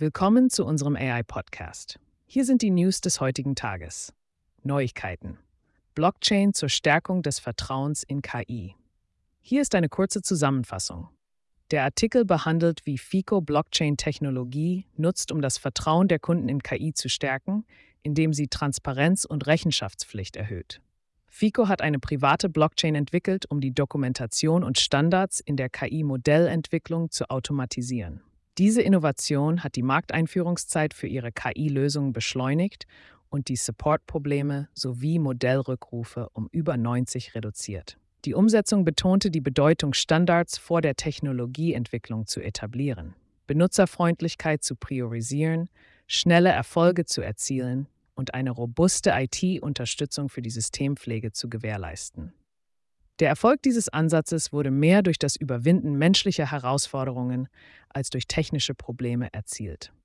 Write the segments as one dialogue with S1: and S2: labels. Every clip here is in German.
S1: Willkommen zu unserem AI-Podcast. Hier sind die News des heutigen Tages. Neuigkeiten. Blockchain zur Stärkung des Vertrauens in KI. Hier ist eine kurze Zusammenfassung. Der Artikel behandelt, wie FICO Blockchain-Technologie nutzt, um das Vertrauen der Kunden in KI zu stärken, indem sie Transparenz und Rechenschaftspflicht erhöht. FICO hat eine private Blockchain entwickelt, um die Dokumentation und Standards in der KI-Modellentwicklung zu automatisieren. Diese Innovation hat die Markteinführungszeit für ihre KI-Lösungen beschleunigt und die Supportprobleme sowie Modellrückrufe um über 90 reduziert. Die Umsetzung betonte die Bedeutung, Standards vor der Technologieentwicklung zu etablieren, Benutzerfreundlichkeit zu priorisieren, schnelle Erfolge zu erzielen und eine robuste IT-Unterstützung für die Systempflege zu gewährleisten. Der Erfolg dieses Ansatzes wurde mehr durch das Überwinden menschlicher Herausforderungen als durch technische Probleme erzielt.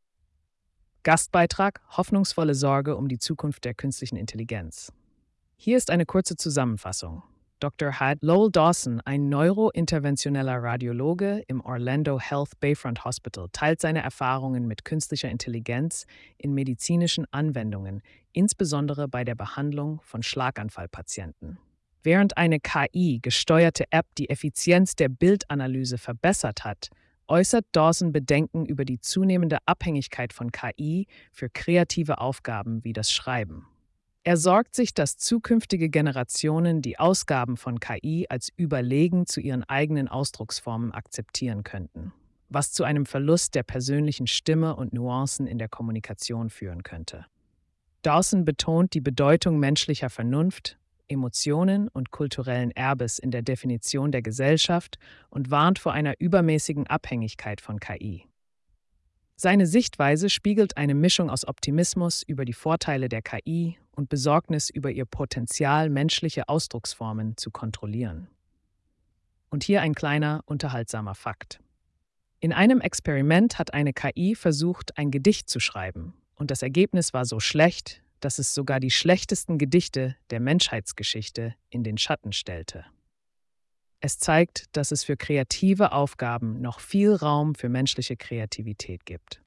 S1: Gastbeitrag: Hoffnungsvolle Sorge um die Zukunft der künstlichen Intelligenz. Hier ist eine kurze Zusammenfassung. Dr. Had Lowell Dawson, ein neurointerventioneller Radiologe im Orlando Health Bayfront Hospital, teilt seine Erfahrungen mit künstlicher Intelligenz in medizinischen Anwendungen, insbesondere bei der Behandlung von Schlaganfallpatienten. Während eine KI-gesteuerte App die Effizienz der Bildanalyse verbessert hat, äußert Dawson Bedenken über die zunehmende Abhängigkeit von KI für kreative Aufgaben wie das Schreiben. Er sorgt sich, dass zukünftige Generationen die Ausgaben von KI als überlegen zu ihren eigenen Ausdrucksformen akzeptieren könnten, was zu einem Verlust der persönlichen Stimme und Nuancen in der Kommunikation führen könnte. Dawson betont die Bedeutung menschlicher Vernunft, Emotionen und kulturellen Erbes in der Definition der Gesellschaft und warnt vor einer übermäßigen Abhängigkeit von KI. Seine Sichtweise spiegelt eine Mischung aus Optimismus über die Vorteile der KI und Besorgnis über ihr Potenzial, menschliche Ausdrucksformen zu kontrollieren. Und hier ein kleiner, unterhaltsamer Fakt. In einem Experiment hat eine KI versucht, ein Gedicht zu schreiben, und das Ergebnis war so schlecht, dass es sogar die schlechtesten Gedichte der Menschheitsgeschichte in den Schatten stellte. Es zeigt, dass es für kreative Aufgaben noch viel Raum für menschliche Kreativität gibt.